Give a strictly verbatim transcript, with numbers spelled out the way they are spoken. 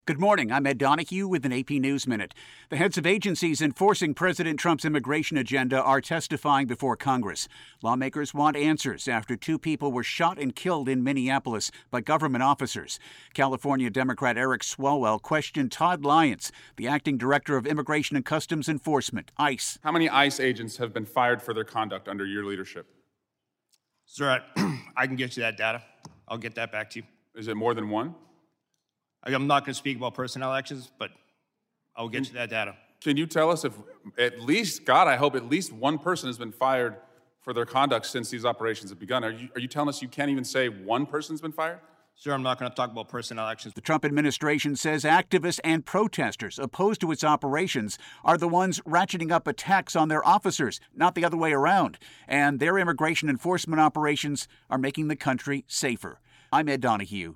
Good morning. I'm Ed Donahue with an A P News Minute. The heads of agencies enforcing President Trump's immigration agenda are testifying before Congress. Lawmakers want answers after two people were shot and killed in Minneapolis by government officers. California Democrat Eric Swalwell questioned Todd Lyons, the acting director of Immigration and Customs Enforcement, ICE. How many ICE agents have been fired for their conduct under your leadership? Sir, I, I can get you that data. I'll get that back to you. Is it more than one? I'm not going to speak about personnel actions, but I'll get you that data. Can you tell us if at least, God, I hope at least one person has been fired for their conduct since these operations have begun? Are you, are you telling us you can't even say one person's been fired? Sir, I'm not going to talk about personnel actions. The Trump administration says activists and protesters opposed to its operations are the ones ratcheting up attacks on their officers, not the other way around. And their immigration enforcement operations are making the country safer. I'm Ed Donahue.